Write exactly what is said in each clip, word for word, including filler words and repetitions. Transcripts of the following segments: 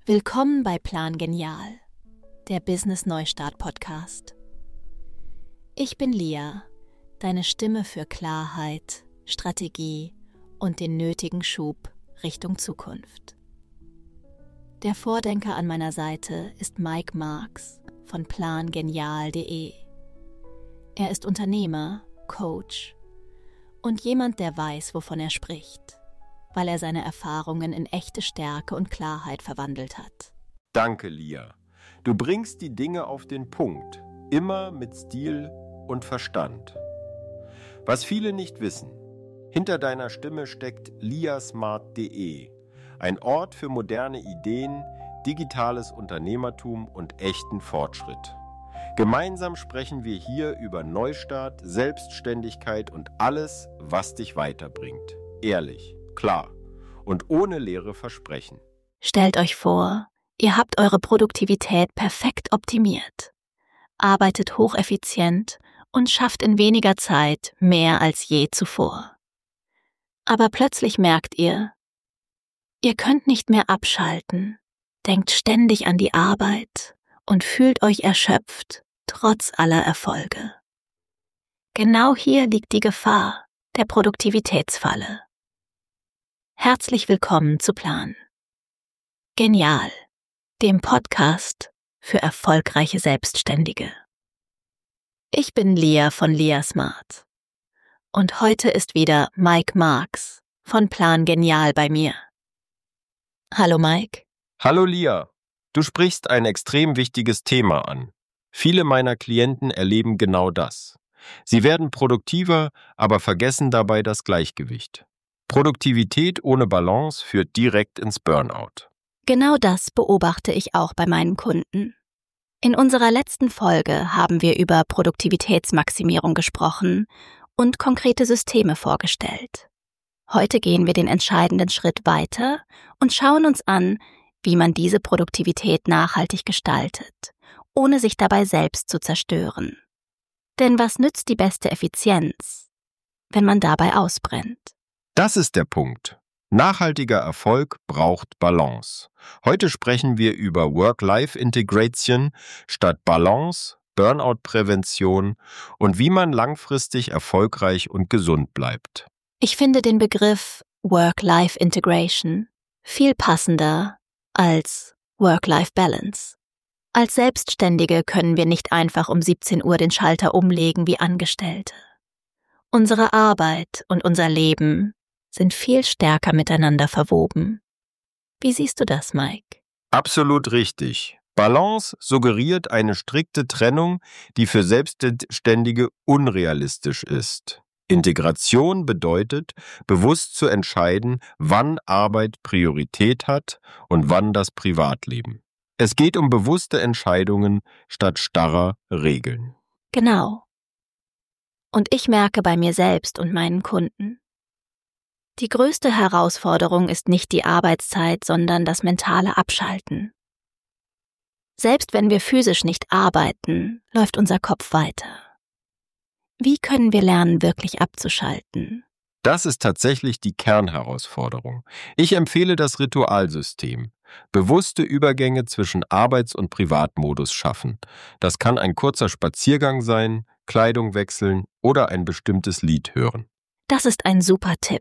Willkommen bei Plan Genial, der Business Neustart Podcast. Ich bin Lia, deine Stimme für Klarheit, Strategie und den nötigen Schub Richtung Zukunft. Der Vordenker an meiner Seite ist Mike Marks von plan genial punkt de. Er ist Unternehmer, Coach und jemand, der weiß, wovon er spricht, weil er seine Erfahrungen in echte Stärke und Klarheit verwandelt hat. Danke, Lia. Du bringst die Dinge auf den Punkt, immer mit Stil und Verstand. Was viele nicht wissen, hinter deiner Stimme steckt liasmart punkt de, ein Ort für moderne Ideen, digitales Unternehmertum und echten Fortschritt. Gemeinsam sprechen wir hier über Neustart, Selbstständigkeit und alles, was dich weiterbringt. Ehrlich, klar und ohne leere Versprechen. Stellt euch vor, ihr habt eure Produktivität perfekt optimiert, arbeitet hocheffizient und schafft in weniger Zeit mehr als je zuvor. Aber plötzlich merkt ihr, ihr könnt nicht mehr abschalten, denkt ständig an die Arbeit und fühlt euch erschöpft, trotz aller Erfolge. Genau hier liegt die Gefahr der Produktivitätsfalle. Herzlich willkommen zu Plan Genial, dem Podcast für erfolgreiche Selbstständige. Ich bin Lia von Liasmart und heute ist wieder Mike Marks von Plan Genial bei mir. Hallo Mike. Hallo Lia, du sprichst ein extrem wichtiges Thema an. Viele meiner Klienten erleben genau das. Sie werden produktiver, aber vergessen dabei das Gleichgewicht. Produktivität ohne Balance führt direkt ins Burnout. Genau das beobachte ich auch bei meinen Kunden. In unserer letzten Folge haben wir über Produktivitätsmaximierung gesprochen und konkrete Systeme vorgestellt. Heute gehen wir den entscheidenden Schritt weiter und schauen uns an, wie man diese Produktivität nachhaltig gestaltet, ohne sich dabei selbst zu zerstören. Denn was nützt die beste Effizienz, wenn man dabei ausbrennt? Das ist der Punkt. Nachhaltiger Erfolg braucht Balance. Heute sprechen wir über Work-Life-Integration statt Balance, Burnout-Prävention und wie man langfristig erfolgreich und gesund bleibt. Ich finde den Begriff Work-Life-Integration viel passender als Work-Life-Balance. Als Selbstständige können wir nicht einfach um siebzehn Uhr den Schalter umlegen wie Angestellte. Unsere Arbeit und unser Leben sind viel stärker miteinander verwoben. Wie siehst du das, Mike? Absolut richtig. Balance suggeriert eine strikte Trennung, die für Selbstständige unrealistisch ist. Integration bedeutet, bewusst zu entscheiden, wann Arbeit Priorität hat und wann das Privatleben. Es geht um bewusste Entscheidungen statt starrer Regeln. Genau. Und ich merke bei mir selbst und meinen Kunden, die größte Herausforderung ist nicht die Arbeitszeit, sondern das mentale Abschalten. Selbst wenn wir physisch nicht arbeiten, läuft unser Kopf weiter. Wie können wir lernen, wirklich abzuschalten? Das ist tatsächlich die Kernherausforderung. Ich empfehle das Ritualsystem. Bewusste Übergänge zwischen Arbeits- und Privatmodus schaffen. Das kann ein kurzer Spaziergang sein, Kleidung wechseln oder ein bestimmtes Lied hören. Das ist ein super Tipp.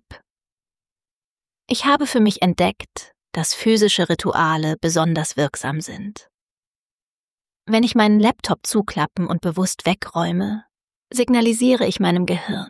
Ich habe für mich entdeckt, dass physische Rituale besonders wirksam sind. Wenn ich meinen Laptop zuklappen und bewusst wegräume, signalisiere ich meinem Gehirn: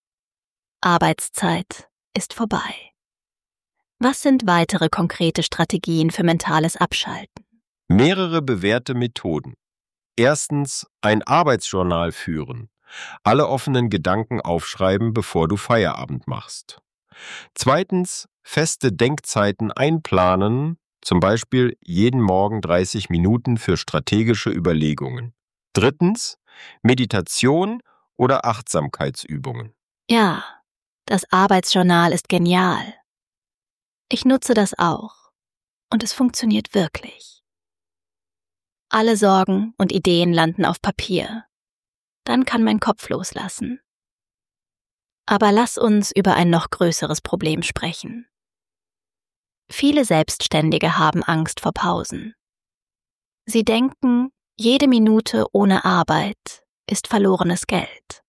Arbeitszeit ist vorbei. Was sind weitere konkrete Strategien für mentales Abschalten? Mehrere bewährte Methoden. Erstens, ein Arbeitsjournal führen. Alle offenen Gedanken aufschreiben, bevor du Feierabend machst. Zweitens, feste Denkzeiten einplanen, zum Beispiel jeden Morgen dreißig Minuten für strategische Überlegungen. Drittens, Meditation oder Achtsamkeitsübungen. Ja, das Arbeitsjournal ist genial. Ich nutze das auch und es funktioniert wirklich. Alle Sorgen und Ideen landen auf Papier. Dann kann mein Kopf loslassen. Aber lass uns über ein noch größeres Problem sprechen. Viele Selbstständige haben Angst vor Pausen. Sie denken, jede Minute ohne Arbeit ist verlorenes Geld.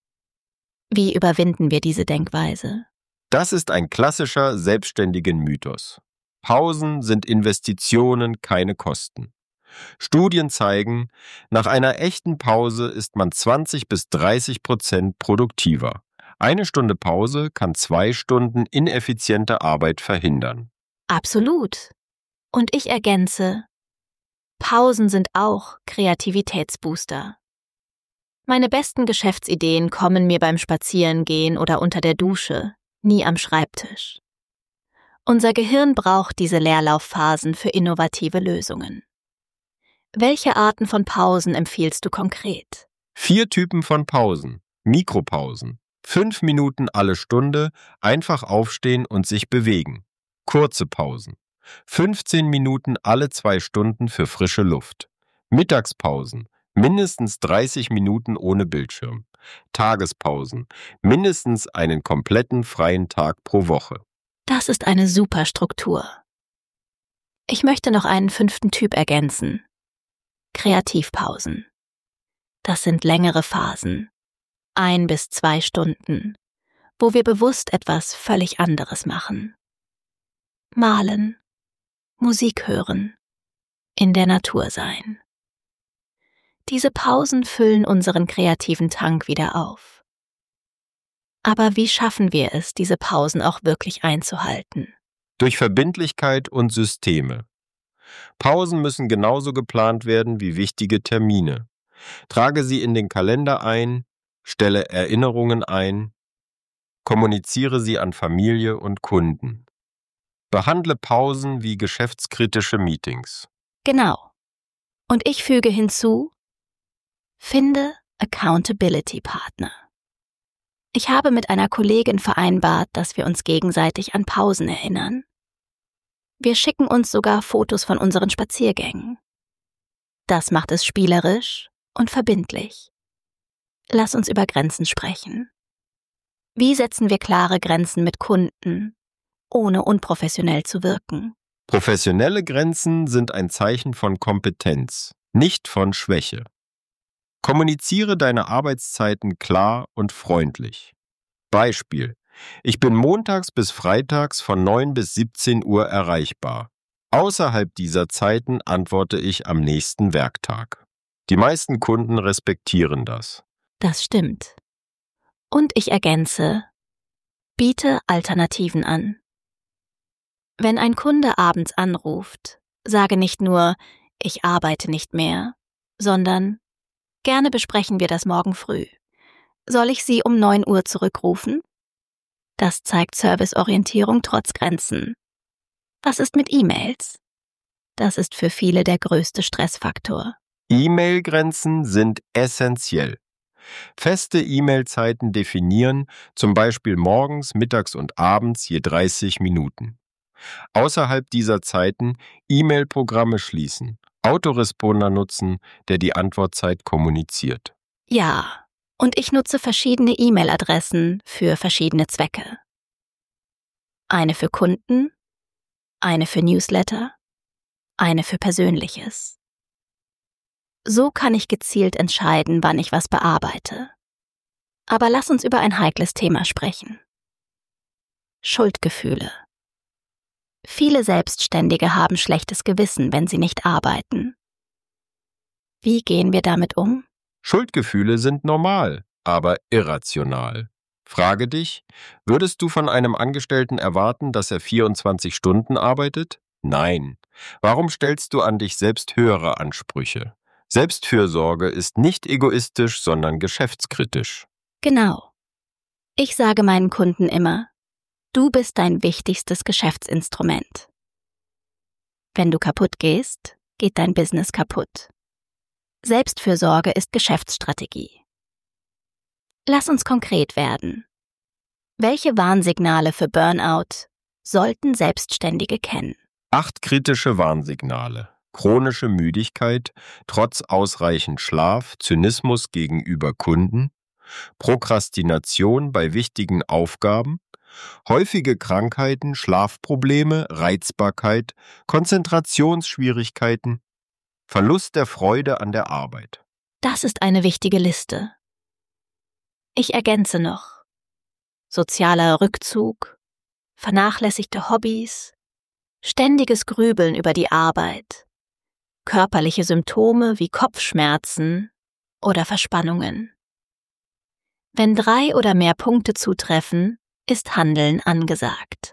Wie überwinden wir diese Denkweise? Das ist ein klassischer selbstständigen Mythos. Pausen sind Investitionen, keine Kosten. Studien zeigen, nach einer echten Pause ist man zwanzig bis dreißig Prozent produktiver. Eine Stunde Pause kann zwei Stunden ineffiziente Arbeit verhindern. Absolut. Und ich ergänze, Pausen sind auch Kreativitätsbooster. Meine besten Geschäftsideen kommen mir beim Spazierengehen oder unter der Dusche, nie am Schreibtisch. Unser Gehirn braucht diese Leerlaufphasen für innovative Lösungen. Welche Arten von Pausen empfiehlst du konkret? Vier Typen von Pausen. Mikropausen. Fünf Minuten alle Stunde, einfach aufstehen und sich bewegen. Kurze Pausen. fünfzehn Minuten alle zwei Stunden für frische Luft. Mittagspausen. Mindestens dreißig Minuten ohne Bildschirm. Tagespausen. Mindestens einen kompletten freien Tag pro Woche. Das ist eine super Struktur. Ich möchte noch einen fünften Typ ergänzen. Kreativpausen. Das sind längere Phasen, ein bis zwei Stunden, wo wir bewusst etwas völlig anderes machen. Malen, Musik hören, in der Natur sein. Diese Pausen füllen unseren kreativen Tank wieder auf. Aber wie schaffen wir es, diese Pausen auch wirklich einzuhalten? Durch Verbindlichkeit und Systeme. Pausen müssen genauso geplant werden wie wichtige Termine. Trage sie in den Kalender ein, stelle Erinnerungen ein, kommuniziere sie an Familie und Kunden. Behandle Pausen wie geschäftskritische Meetings. Genau. Und ich füge hinzu, finde Accountability-Partner. Ich habe mit einer Kollegin vereinbart, dass wir uns gegenseitig an Pausen erinnern. Wir schicken uns sogar Fotos von unseren Spaziergängen. Das macht es spielerisch und verbindlich. Lass uns über Grenzen sprechen. Wie setzen wir klare Grenzen mit Kunden, ohne unprofessionell zu wirken? Professionelle Grenzen sind ein Zeichen von Kompetenz, nicht von Schwäche. Kommuniziere deine Arbeitszeiten klar und freundlich. Beispiel: Ich bin montags bis freitags von neun bis siebzehn Uhr erreichbar. Außerhalb dieser Zeiten antworte ich am nächsten Werktag. Die meisten Kunden respektieren das. Das stimmt. Und ich ergänze, biete Alternativen an. Wenn ein Kunde abends anruft, sage nicht nur, ich arbeite nicht mehr, sondern gerne besprechen wir das morgen früh. Soll ich Sie um neun Uhr zurückrufen? Das zeigt Serviceorientierung trotz Grenzen. Was ist mit E-Mails? Das ist für viele der größte Stressfaktor. E-Mail-Grenzen sind essentiell. Feste E-Mail-Zeiten definieren, zum Beispiel morgens, mittags und abends je dreißig Minuten. Außerhalb dieser Zeiten E-Mail-Programme schließen, Autoresponder nutzen, der die Antwortzeit kommuniziert. Ja, und ich nutze verschiedene E-Mail-Adressen für verschiedene Zwecke. Eine für Kunden, eine für Newsletter, eine für Persönliches. So kann ich gezielt entscheiden, wann ich was bearbeite. Aber lass uns über ein heikles Thema sprechen. Schuldgefühle. Viele Selbstständige haben schlechtes Gewissen, wenn sie nicht arbeiten. Wie gehen wir damit um? Schuldgefühle sind normal, aber irrational. Frage dich, würdest du von einem Angestellten erwarten, dass er vierundzwanzig Stunden arbeitet? Nein. Warum stellst du an dich selbst höhere Ansprüche? Selbstfürsorge ist nicht egoistisch, sondern geschäftskritisch. Genau. Ich sage meinen Kunden immer, du bist dein wichtigstes Geschäftsinstrument. Wenn du kaputt gehst, geht dein Business kaputt. Selbstfürsorge ist Geschäftsstrategie. Lass uns konkret werden. Welche Warnsignale für Burnout sollten Selbstständige kennen? Acht kritische Warnsignale. Chronische Müdigkeit, trotz ausreichend Schlaf, Zynismus gegenüber Kunden, Prokrastination bei wichtigen Aufgaben, Häufige Krankheiten, Schlafprobleme, Reizbarkeit, Konzentrationsschwierigkeiten, Verlust der Freude an der Arbeit. Das ist eine wichtige Liste. Ich ergänze noch: sozialer Rückzug, vernachlässigte Hobbys, ständiges Grübeln über die Arbeit, körperliche Symptome wie Kopfschmerzen oder Verspannungen. Wenn drei oder mehr Punkte zutreffen, ist Handeln angesagt.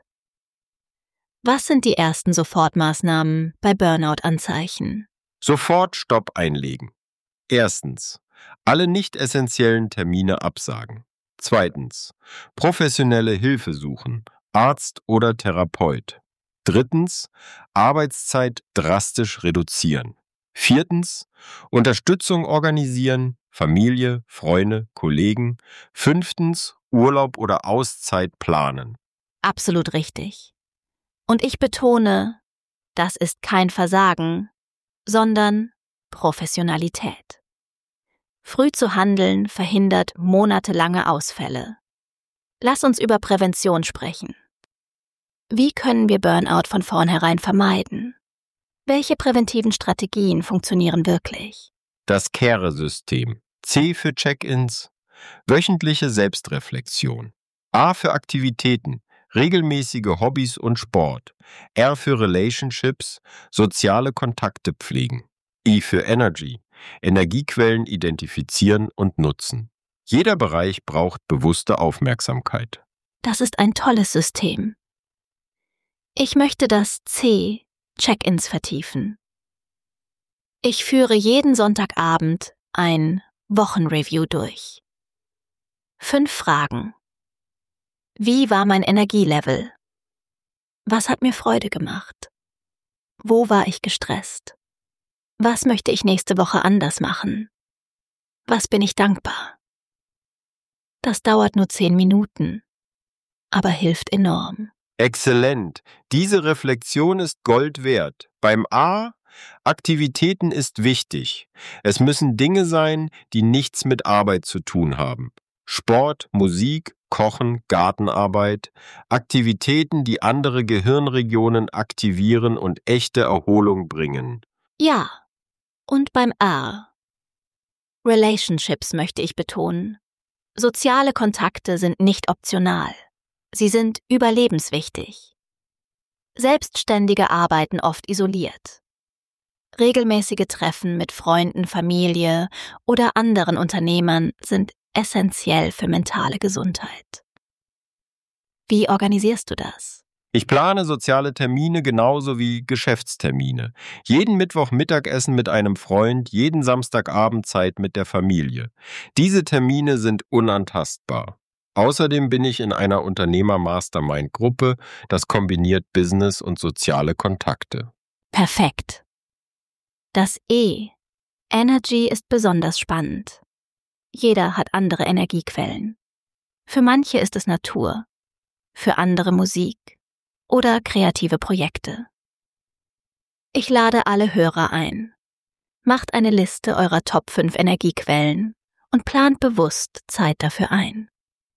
Was sind die ersten Sofortmaßnahmen bei Burnout-Anzeichen? Sofort Stopp einlegen. Erstens. Alle nicht essentiellen Termine absagen. Zweitens. Professionelle Hilfe suchen, Arzt oder Therapeut. Drittens. Arbeitszeit drastisch reduzieren. Viertens. Unterstützung organisieren, Familie, Freunde, Kollegen. Fünftens. Urlaub oder Auszeit planen. Absolut richtig. Und ich betone, das ist kein Versagen, sondern Professionalität. Früh zu handeln verhindert monatelange Ausfälle. Lass uns über Prävention sprechen. Wie können wir Burnout von vornherein vermeiden? Welche präventiven Strategien funktionieren wirklich? Das Care-System. C für Check-ins, wöchentliche Selbstreflexion. A für Aktivitäten, regelmäßige Hobbys und Sport. R für Relationships, soziale Kontakte pflegen. I für Energy, Energiequellen identifizieren und nutzen. Jeder Bereich braucht bewusste Aufmerksamkeit. Das ist ein tolles System. Ich möchte das C, Check-ins, vertiefen. Ich führe jeden Sonntagabend ein Wochenreview durch. Fünf Fragen. Wie war mein Energielevel? Was hat mir Freude gemacht? Wo war ich gestresst? Was möchte ich nächste Woche anders machen? Was bin ich dankbar? Das dauert nur zehn Minuten, aber hilft enorm. Exzellent. Diese Reflexion ist Gold wert. Beim A, Aktivitäten ist wichtig. Es müssen Dinge sein, die nichts mit Arbeit zu tun haben. Sport, Musik, Kochen, Gartenarbeit, Aktivitäten, die andere Gehirnregionen aktivieren und echte Erholung bringen. Ja, und beim R. Relationships möchte ich betonen. Soziale Kontakte sind nicht optional. Sie sind überlebenswichtig. Selbstständige arbeiten oft isoliert. Regelmäßige Treffen mit Freunden, Familie oder anderen Unternehmern sind essentiell für mentale Gesundheit. Wie organisierst du das? Ich plane soziale Termine genauso wie Geschäftstermine. Jeden Mittwoch Mittagessen mit einem Freund, jeden Samstagabend Zeit mit der Familie. Diese Termine sind unantastbar. Außerdem bin ich in einer Unternehmer-Mastermind-Gruppe, das kombiniert Business und soziale Kontakte. Perfekt. Das E, Energy, ist besonders spannend. Jeder hat andere Energiequellen. Für manche ist es Natur, für andere Musik oder kreative Projekte. Ich lade alle Hörer ein. Macht eine Liste eurer Top fünf Energiequellen und plant bewusst Zeit dafür ein.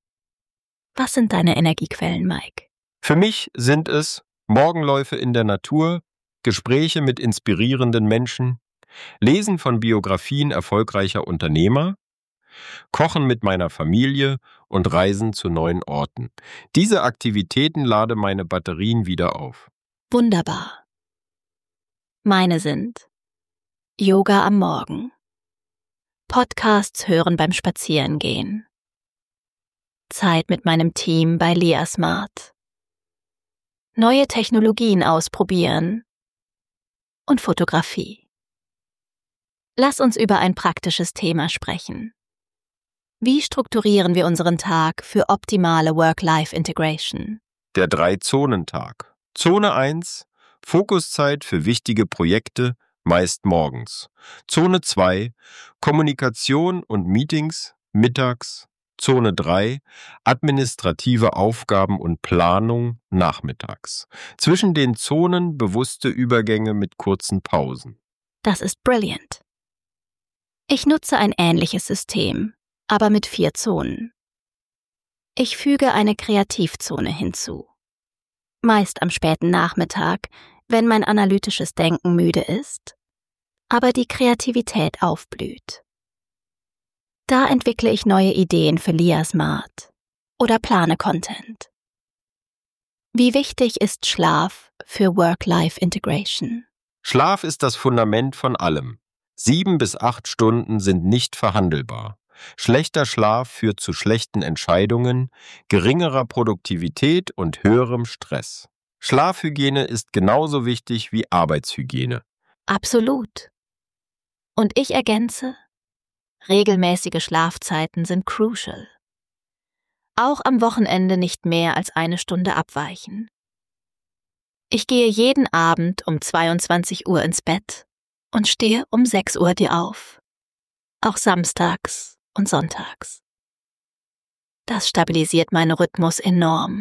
Was sind deine Energiequellen, Mike? Für mich sind es Morgenläufe in der Natur, Gespräche mit inspirierenden Menschen, Lesen von Biografien erfolgreicher Unternehmer, Kochen mit meiner Familie und Reisen zu neuen Orten. Diese Aktivitäten laden meine Batterien wieder auf. Wunderbar. Meine sind Yoga am Morgen, Podcasts hören beim Spazierengehen, Zeit mit meinem Team bei Lea Smart, neue Technologien ausprobieren und Fotografie. Lass uns über ein praktisches Thema sprechen. Wie strukturieren wir unseren Tag für optimale Work-Life-Integration? Der Drei-Zonen-Tag. Zone eins, Fokuszeit für wichtige Projekte, meist morgens. Zone zwei, Kommunikation und Meetings, mittags. Zone drei, administrative Aufgaben und Planung, nachmittags. Zwischen den Zonen bewusste Übergänge mit kurzen Pausen. Das ist brilliant. Ich nutze ein ähnliches System, aber mit vier Zonen. Ich füge eine Kreativzone hinzu. Meist am späten Nachmittag, wenn mein analytisches Denken müde ist, aber die Kreativität aufblüht. Da entwickle ich neue Ideen für LiaSmart oder plane Content. Wie wichtig ist Schlaf für Work-Life-Integration? Schlaf ist das Fundament von allem. Sieben bis acht Stunden sind nicht verhandelbar. Schlechter Schlaf führt zu schlechten Entscheidungen, geringerer Produktivität und höherem Stress. Schlafhygiene ist genauso wichtig wie Arbeitshygiene. Absolut. Und ich ergänze, regelmäßige Schlafzeiten sind crucial. Auch am Wochenende nicht mehr als eine Stunde abweichen. Ich gehe jeden Abend um zweiundzwanzig Uhr ins Bett und stehe um sechs Uhr dir auf. Auch samstags und sonntags. Das stabilisiert meinen Rhythmus enorm.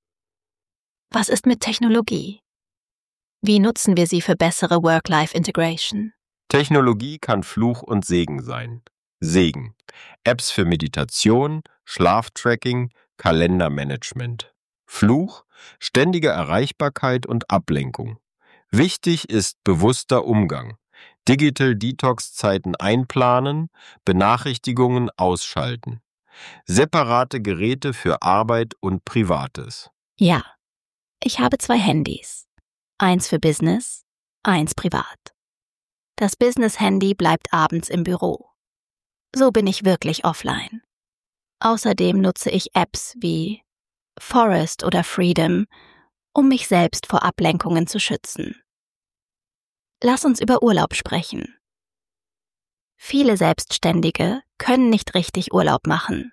Was ist mit Technologie? Wie nutzen wir sie für bessere Work-Life-Integration? Technologie kann Fluch und Segen sein. Segen: Apps für Meditation, Schlaftracking, Kalendermanagement. Fluch: ständige Erreichbarkeit und Ablenkung. Wichtig ist bewusster Umgang. Digital Detox-Zeiten einplanen, Benachrichtigungen ausschalten. Separate Geräte für Arbeit und Privates. Ja, ich habe zwei Handys. Eins für Business, eins privat. Das Business-Handy bleibt abends im Büro. So bin ich wirklich offline. Außerdem nutze ich Apps wie Forest oder Freedom, um mich selbst vor Ablenkungen zu schützen. Lass uns über Urlaub sprechen. Viele Selbstständige können nicht richtig Urlaub machen.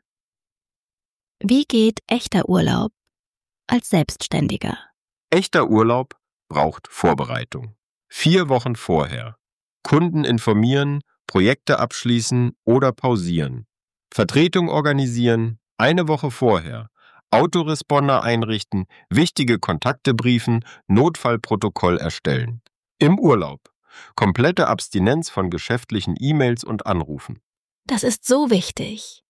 Wie geht echter Urlaub als Selbstständiger? Echter Urlaub braucht Vorbereitung. Vier Wochen vorher. Kunden informieren, Projekte abschließen oder pausieren. Vertretung organisieren, eine Woche vorher. Autoresponder einrichten, wichtige Kontakte briefen, Notfallprotokoll erstellen. Im Urlaub. Komplette Abstinenz von geschäftlichen E-Mails und Anrufen. Das ist so wichtig.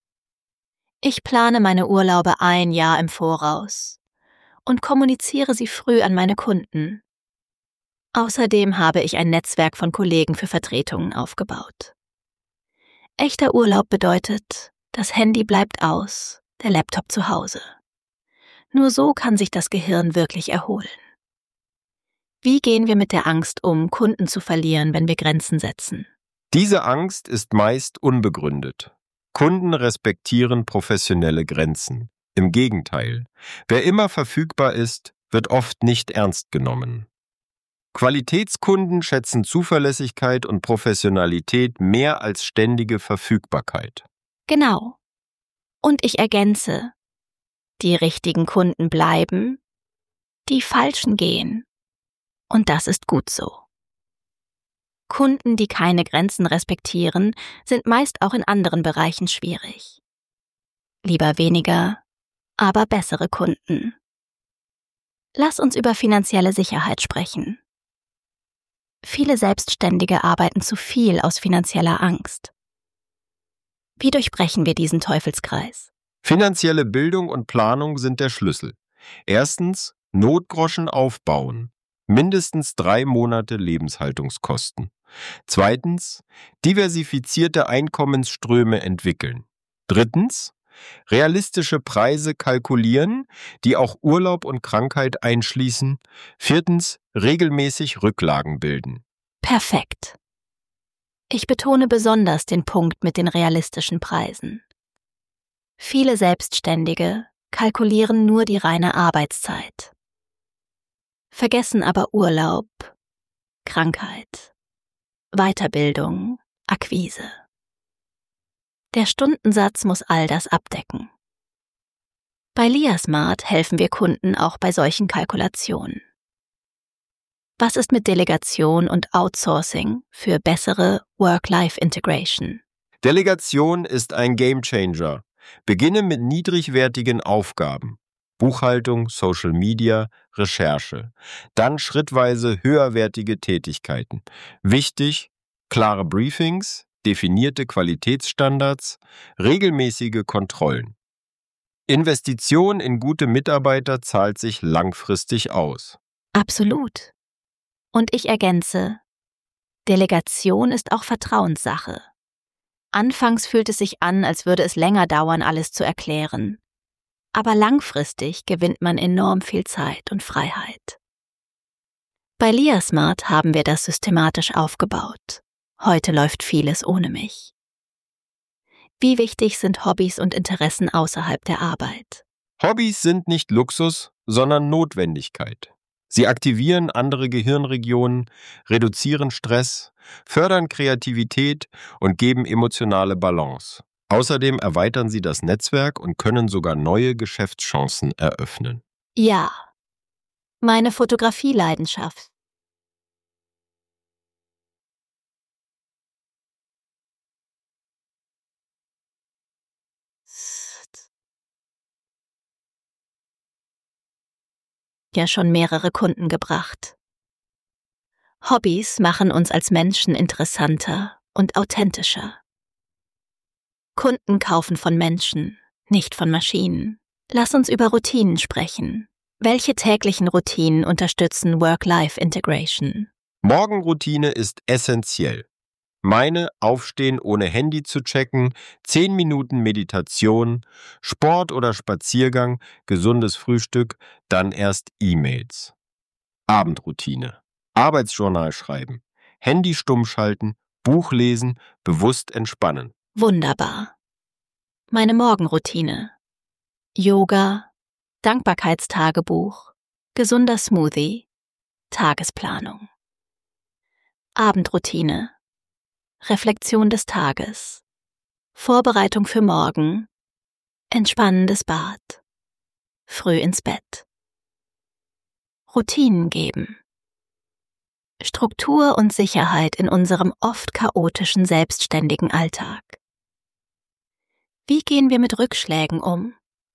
Ich plane meine Urlaube ein Jahr im Voraus und kommuniziere sie früh an meine Kunden. Außerdem habe ich ein Netzwerk von Kollegen für Vertretungen aufgebaut. Echter Urlaub bedeutet, das Handy bleibt aus, der Laptop zu Hause. Nur so kann sich das Gehirn wirklich erholen. Wie gehen wir mit der Angst um, Kunden zu verlieren, wenn wir Grenzen setzen? Diese Angst ist meist unbegründet. Kunden respektieren professionelle Grenzen. Im Gegenteil, wer immer verfügbar ist, wird oft nicht ernst genommen. Qualitätskunden schätzen Zuverlässigkeit und Professionalität mehr als ständige Verfügbarkeit. Genau. Und ich ergänze, die richtigen Kunden bleiben, die falschen gehen. Und das ist gut so. Kunden, die keine Grenzen respektieren, sind meist auch in anderen Bereichen schwierig. Lieber weniger, aber bessere Kunden. Lass uns über finanzielle Sicherheit sprechen. Viele Selbstständige arbeiten zu viel aus finanzieller Angst. Wie durchbrechen wir diesen Teufelskreis? Finanzielle Bildung und Planung sind der Schlüssel. Erstens, Notgroschen aufbauen. Mindestens drei Monate Lebenshaltungskosten. Zweitens, diversifizierte Einkommensströme entwickeln. Drittens, realistische Preise kalkulieren, die auch Urlaub und Krankheit einschließen. Viertens, regelmäßig Rücklagen bilden. Perfekt. Ich betone besonders den Punkt mit den realistischen Preisen. Viele Selbstständige kalkulieren nur die reine Arbeitszeit, vergessen aber Urlaub, Krankheit, Weiterbildung, Akquise. Der Stundensatz muss all das abdecken. Bei LiaSmart helfen wir Kunden auch bei solchen Kalkulationen. Was ist mit Delegation und Outsourcing für bessere Work-Life-Integration? Delegation ist ein Gamechanger. Beginne mit niedrigwertigen Aufgaben. Buchhaltung, Social Media, Recherche. Dann schrittweise höherwertige Tätigkeiten. Wichtig: klare Briefings, definierte Qualitätsstandards, regelmäßige Kontrollen. Investition in gute Mitarbeiter zahlt sich langfristig aus. Absolut. Und ich ergänze, Delegation ist auch Vertrauenssache. Anfangs fühlt es sich an, als würde es länger dauern, alles zu erklären. Aber langfristig gewinnt man enorm viel Zeit und Freiheit. Bei LiaSmart haben wir das systematisch aufgebaut. Heute läuft vieles ohne mich. Wie wichtig sind Hobbys und Interessen außerhalb der Arbeit? Hobbys sind nicht Luxus, sondern Notwendigkeit. Sie aktivieren andere Gehirnregionen, reduzieren Stress, fördern Kreativität und geben emotionale Balance. Außerdem erweitern sie das Netzwerk und können sogar neue Geschäftschancen eröffnen. Ja, meine Fotografieleidenschaft. Ja, schon mehrere Kunden gebracht. Hobbys machen uns als Menschen interessanter und authentischer. Kunden kaufen von Menschen, nicht von Maschinen. Lass uns über Routinen sprechen. Welche täglichen Routinen unterstützen Work-Life-Integration? Morgenroutine ist essentiell. Meine Aufstehen ohne Handy zu checken, zehn Minuten Meditation, Sport oder Spaziergang, gesundes Frühstück, dann erst E-Mails. Abendroutine. Arbeitsjournal schreiben, Handy stumm schalten, Buch lesen, bewusst entspannen. Wunderbar. Meine Morgenroutine. Yoga, Dankbarkeitstagebuch, gesunder Smoothie, Tagesplanung. Abendroutine. Reflexion des Tages, Vorbereitung für morgen, entspannendes Bad, früh ins Bett. Routinen geben. Struktur und Sicherheit in unserem oft chaotischen, selbstständigen Alltag. Wie gehen wir mit Rückschlägen um?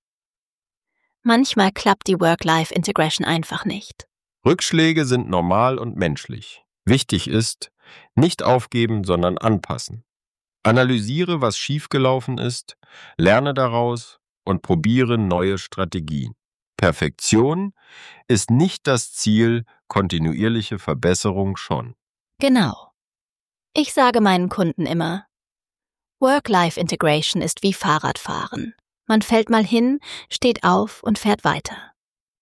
Manchmal klappt die Work-Life-Integration einfach nicht. Rückschläge sind normal und menschlich. Wichtig ist, nicht aufgeben, sondern anpassen. Analysiere, was schiefgelaufen ist, lerne daraus und probiere neue Strategien. Perfektion ist nicht das Ziel, kontinuierliche Verbesserung schon. Genau. Ich sage meinen Kunden immer, Work-Life-Integration ist wie Fahrradfahren. Man fällt mal hin, steht auf und fährt weiter.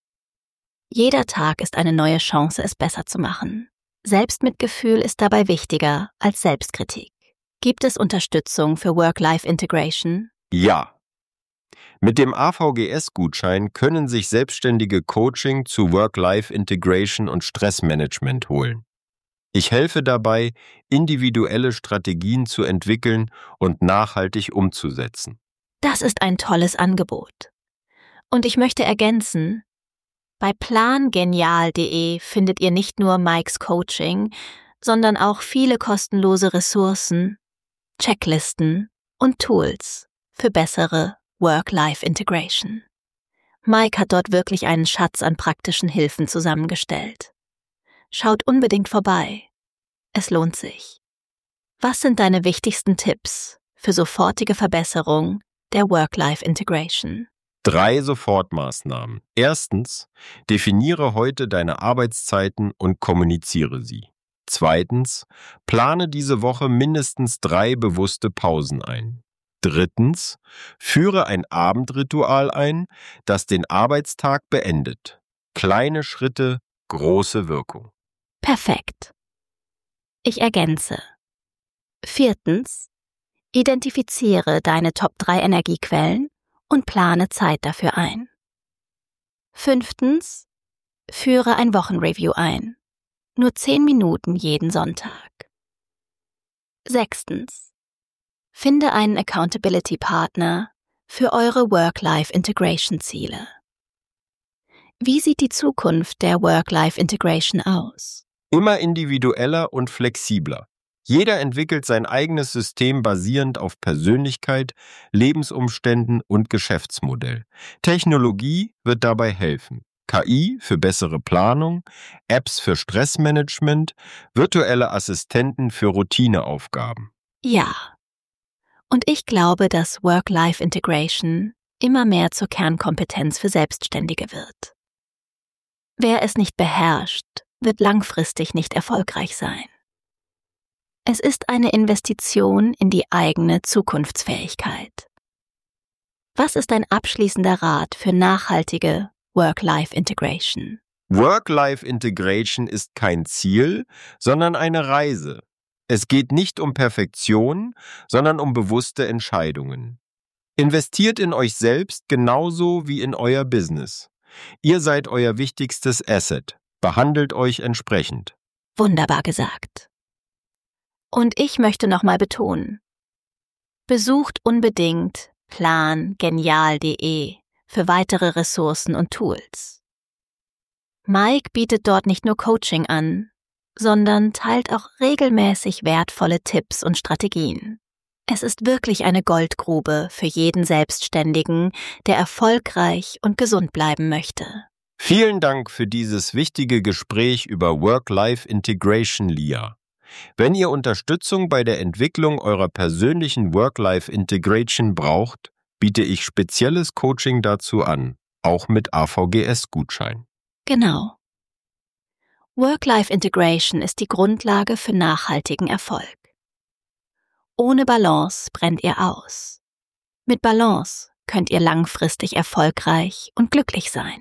Jeder Tag ist eine neue Chance, es besser zu machen. Selbstmitgefühl ist dabei wichtiger als Selbstkritik. Gibt es Unterstützung für Work-Life-Integration? Ja. Mit dem A V G S-Gutschein können sich Selbstständige Coaching zu Work-Life-Integration und Stressmanagement holen. Ich helfe dabei, individuelle Strategien zu entwickeln und nachhaltig umzusetzen. Das ist ein tolles Angebot. Und ich möchte ergänzen, bei plan genial punkt de findet ihr nicht nur Mikes Coaching, sondern auch viele kostenlose Ressourcen, Checklisten und Tools für bessere Work-Life-Integration. Mike hat dort wirklich einen Schatz an praktischen Hilfen zusammengestellt. Schaut unbedingt vorbei. Es lohnt sich. Was sind deine wichtigsten Tipps für sofortige Verbesserung der Work-Life-Integration? Drei Sofortmaßnahmen. Erstens, definiere heute deine Arbeitszeiten und kommuniziere sie. Zweitens, plane diese Woche mindestens drei bewusste Pausen ein. Drittens, führe ein Abendritual ein, das den Arbeitstag beendet. Kleine Schritte, große Wirkung. Perfekt. Ich ergänze. Viertens, identifiziere deine Top drei Energiequellen und plane Zeit dafür ein. Fünftens, führe ein Wochenreview ein. Nur zehn Minuten jeden Sonntag. Sechstens, finde einen Accountability-Partner für eure Work-Life-Integration-Ziele. Wie sieht die Zukunft der Work-Life-Integration aus? Immer individueller und flexibler. Jeder entwickelt sein eigenes System basierend auf Persönlichkeit, Lebensumständen und Geschäftsmodell. Technologie wird dabei helfen. K I für bessere Planung, Apps für Stressmanagement, virtuelle Assistenten für Routineaufgaben. Ja. Und ich glaube, dass Work-Life-Integration immer mehr zur Kernkompetenz für Selbstständige wird. Wer es nicht beherrscht, wird langfristig nicht erfolgreich sein. Es ist eine Investition in die eigene Zukunftsfähigkeit. Was ist dein abschließender Rat für nachhaltige Work-Life-Integration? Work-Life-Integration ist kein Ziel, sondern eine Reise. Es geht nicht um Perfektion, sondern um bewusste Entscheidungen. Investiert in euch selbst genauso wie in euer Business. Ihr seid euer wichtigstes Asset. Behandelt euch entsprechend. Wunderbar gesagt. Und ich möchte nochmal betonen, besucht unbedingt plan genial punkt de für weitere Ressourcen und Tools. Mike bietet dort nicht nur Coaching an, sondern teilt auch regelmäßig wertvolle Tipps und Strategien. Es ist wirklich eine Goldgrube für jeden Selbstständigen, der erfolgreich und gesund bleiben möchte. Vielen Dank für dieses wichtige Gespräch über Work-Life-Integration, Lia. Wenn ihr Unterstützung bei der Entwicklung eurer persönlichen Work-Life-Integration braucht, biete ich spezielles Coaching dazu an, auch mit A V G S-Gutschein. Genau. Work-Life-Integration ist die Grundlage für nachhaltigen Erfolg. Ohne Balance brennt ihr aus. Mit Balance könnt ihr langfristig erfolgreich und glücklich sein.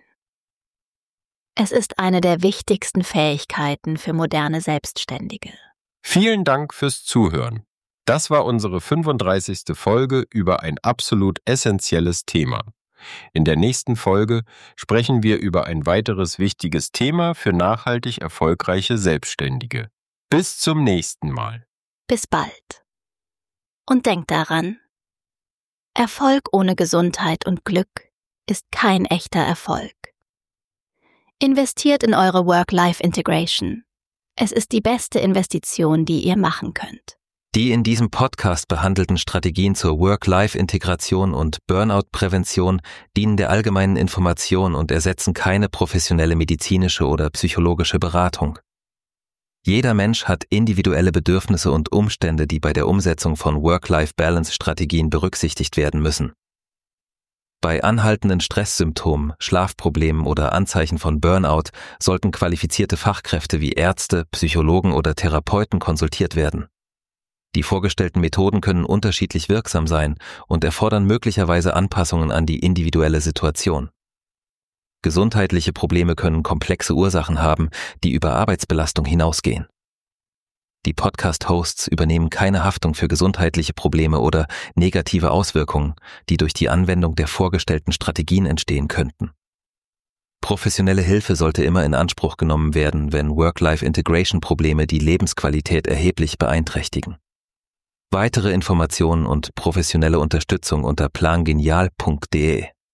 Es ist eine der wichtigsten Fähigkeiten für moderne Selbstständige. Vielen Dank fürs Zuhören. Das war unsere fünfunddreißigste Folge über ein absolut essentielles Thema. In der nächsten Folge sprechen wir über ein weiteres wichtiges Thema für nachhaltig erfolgreiche Selbstständige. Bis zum nächsten Mal. Bis bald. Und denkt daran, Erfolg ohne Gesundheit und Glück ist kein echter Erfolg. Investiert in eure Work-Life-Integration. Es ist die beste Investition, die ihr machen könnt. Die in diesem Podcast behandelten Strategien zur Work-Life-Integration und Burnout-Prävention dienen der allgemeinen Information und ersetzen keine professionelle medizinische oder psychologische Beratung. Jeder Mensch hat individuelle Bedürfnisse und Umstände, die bei der Umsetzung von Work-Life-Balance-Strategien berücksichtigt werden müssen. Bei anhaltenden Stresssymptomen, Schlafproblemen oder Anzeichen von Burnout sollten qualifizierte Fachkräfte wie Ärzte, Psychologen oder Therapeuten konsultiert werden. Die vorgestellten Methoden können unterschiedlich wirksam sein und erfordern möglicherweise Anpassungen an die individuelle Situation. Gesundheitliche Probleme können komplexe Ursachen haben, die über Arbeitsbelastung hinausgehen. Die Podcast-Hosts übernehmen keine Haftung für gesundheitliche Probleme oder negative Auswirkungen, die durch die Anwendung der vorgestellten Strategien entstehen könnten. Professionelle Hilfe sollte immer in Anspruch genommen werden, wenn Work-Life-Integration-Probleme die Lebensqualität erheblich beeinträchtigen. Weitere Informationen und professionelle Unterstützung unter plan genial punkt de.